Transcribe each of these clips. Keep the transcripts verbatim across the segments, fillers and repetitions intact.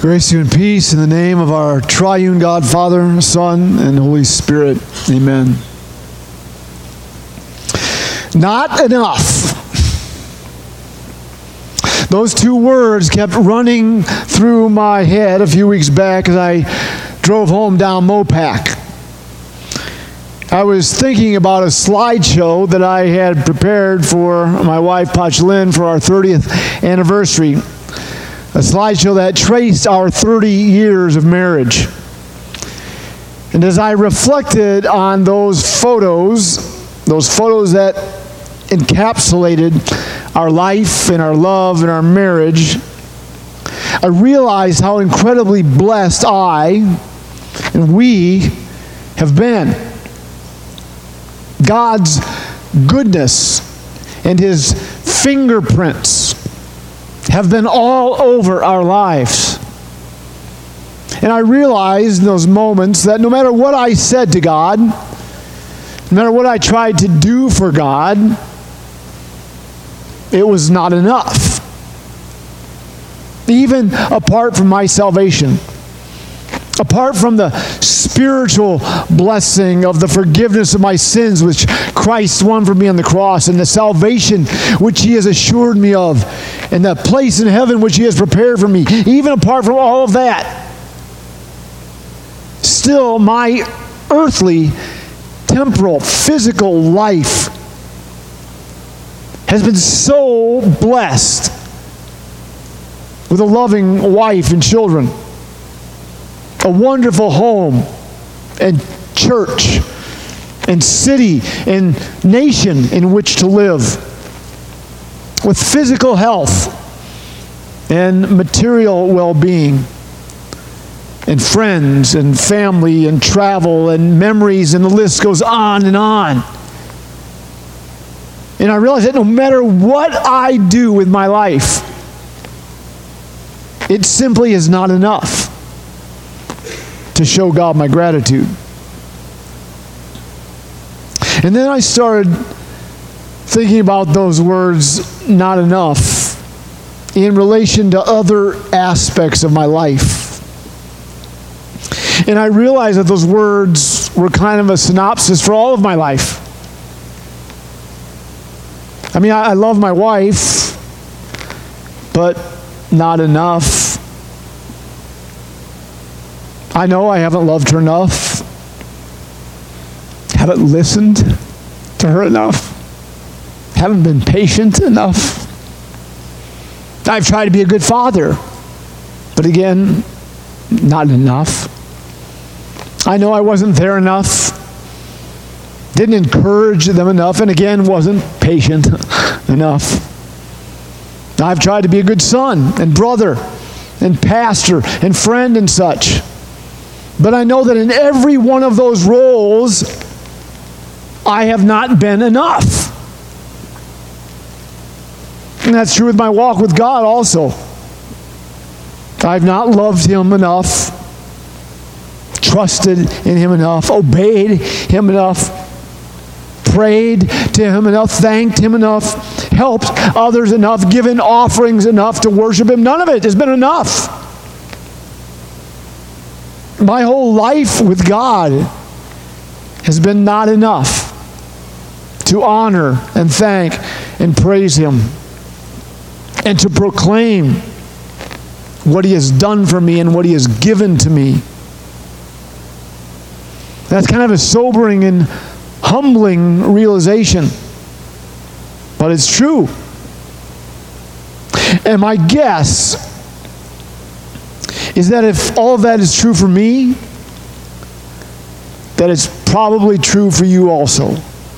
Grace to you and peace in the name of our triune God, Father, Son, and Holy Spirit. Amen. Not enough. Those two words kept running through my head a few weeks back as I drove home down Mopac. I was thinking about a slideshow that I had prepared for my wife, Pachlin, for our thirtieth anniversary. A slideshow that traced our thirty years of marriage. And as I reflected on those photos, those photos that encapsulated our life and our love and our marriage, I realized how incredibly blessed I and we have been. God's goodness and His fingerprints have been all over our lives. And I realized in those moments that no matter what I said to God, no matter what I tried to do for God, it was not enough. Even apart from my salvation, apart from the spiritual blessing of the forgiveness of my sins which Christ won for me on the cross, and the salvation which He has assured me of, and the place in heaven which He has prepared for me, even apart from all of that, still my earthly, temporal, physical life has been so blessed with a loving wife and children, a wonderful home and church and city and nation in which to live, with physical health and material well-being, and friends and family and travel and memories, and the list goes on and on. And I realize that no matter what I do with my life, it simply is not enough to show God my gratitude. And then I started thinking about those words, not enough, in relation to other aspects of my life. And I realized that those words were kind of a synopsis for all of my life. I mean, I, I love my wife, but not enough. I know I haven't loved her enough, haven't listened to her enough, haven't been patient enough. I've tried to be a good father, but again, not enough. I know I wasn't there enough, didn't encourage them enough, and again, wasn't patient enough. I've tried to be a good son and brother and pastor and friend and such. But I know that in every one of those roles, I have not been enough. And that's true with my walk with God also. I've not loved Him enough, trusted in Him enough, obeyed Him enough, prayed to Him enough, thanked Him enough, helped others enough, given offerings enough to worship Him. None of it has been enough. My whole life with God has been not enough to honor and thank and praise Him and to proclaim what He has done for me and what He has given to me. That's kind of a sobering and humbling realization, but it's true. And my guess is that if all of that is true for me, that it's probably true for you also.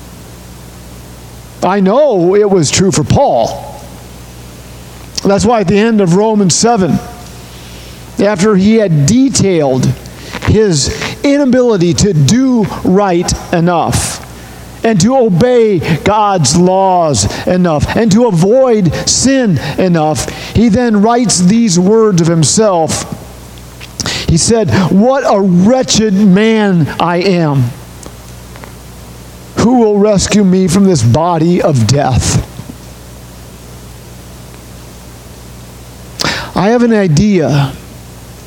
I know it was true for Paul. That's why at the end of Romans seven, after he had detailed his inability to do right enough, and to obey God's laws enough, and to avoid sin enough, he then writes these words of himself. He said, "What a wretched man I am. Who will rescue me from this body of death?" I have an idea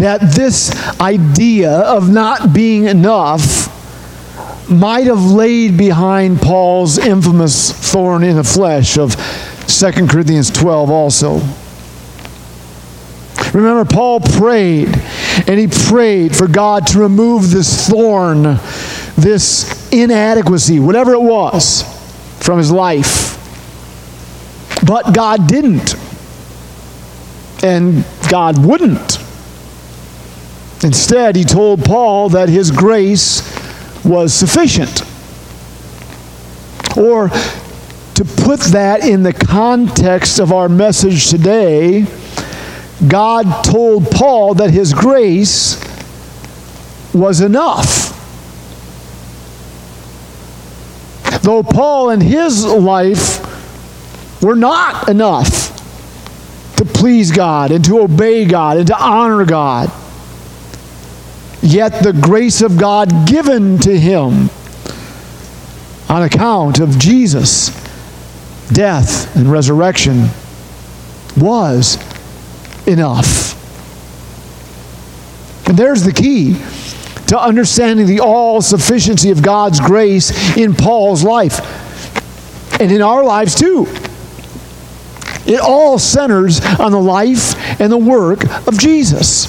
that this idea of not being enough might have laid behind Paul's infamous thorn in the flesh of Second Corinthians twelve also. Remember, Paul prayed, and he prayed for God to remove this thorn, this inadequacy, whatever it was, from his life. But God didn't. And God wouldn't. Instead, he told Paul that his grace was sufficient. Or, to put that in the context of our message today, God told Paul that his grace was enough. Though Paul and his life were not enough to please God and to obey God and to honor God, yet the grace of God given to him on account of Jesus' death and resurrection was enough. And there's the key to understanding the all-sufficiency of God's grace in Paul's life and in our lives too. It all centers on the life and the work of Jesus.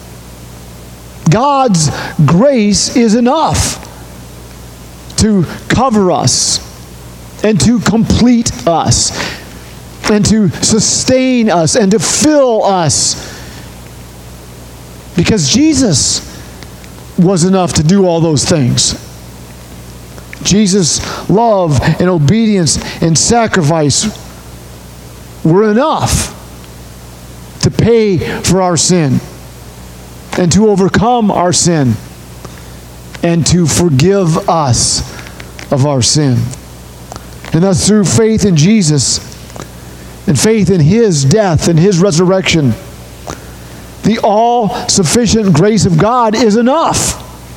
God's grace is enough to cover us and to complete us and to sustain us and to fill us, because Jesus was enough to do all those things. Jesus' love and obedience and sacrifice were enough to pay for our sin and to overcome our sin and to forgive us of our sin. And thus, through faith in Jesus and faith in his death and his resurrection, the all-sufficient grace of God is enough.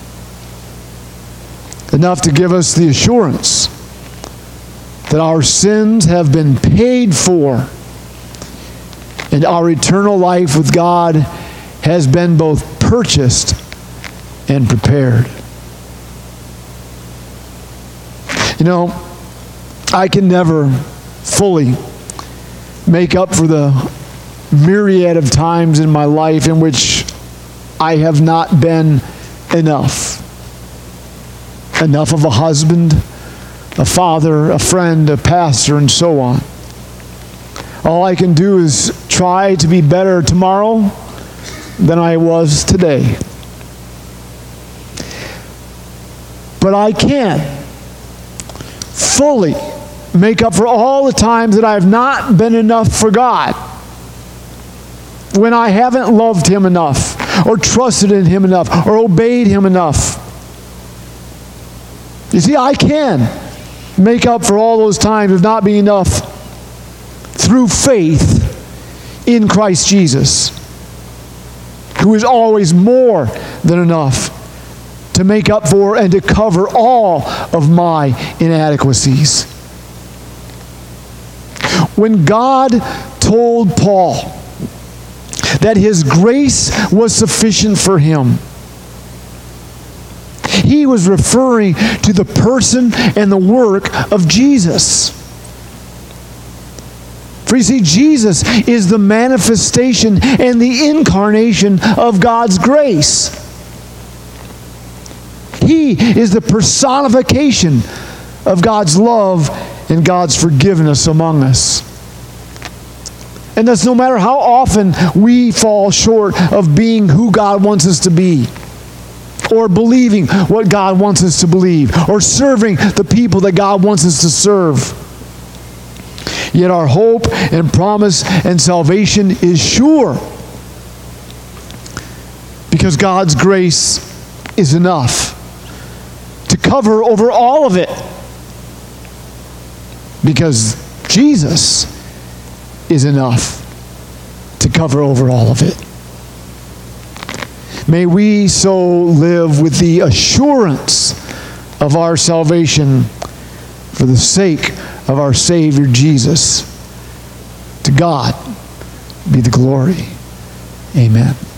Enough to give us the assurance that our sins have been paid for and our eternal life with God has been both purchased and prepared. You know, I can never fully make up for the myriad of times in my life in which I have not been enough. Enough of a husband, a father, a friend, a pastor, and so on. All I can do is try to be better tomorrow than I was today. But I can't fully make up for all the times that I have not been enough for God. When I haven't loved him enough, or trusted in him enough, or obeyed him enough. You see, I can make up for all those times of not being enough through faith in Christ Jesus, who is always more than enough to make up for and to cover all of my inadequacies. When God told Paul that his grace was sufficient for him, he was referring to the person and the work of Jesus. For you see, Jesus is the manifestation and the incarnation of God's grace. He is the personification of God's love and God's forgiveness among us. And thus, no matter how often we fall short of being who God wants us to be, or believing what God wants us to believe, or serving the people that God wants us to serve, yet our hope and promise and salvation is sure, because God's grace is enough to cover over all of it, because Jesus is enough to cover over all of it. May we so live with the assurance of our salvation for the sake of our Savior Jesus. To God be the glory. Amen.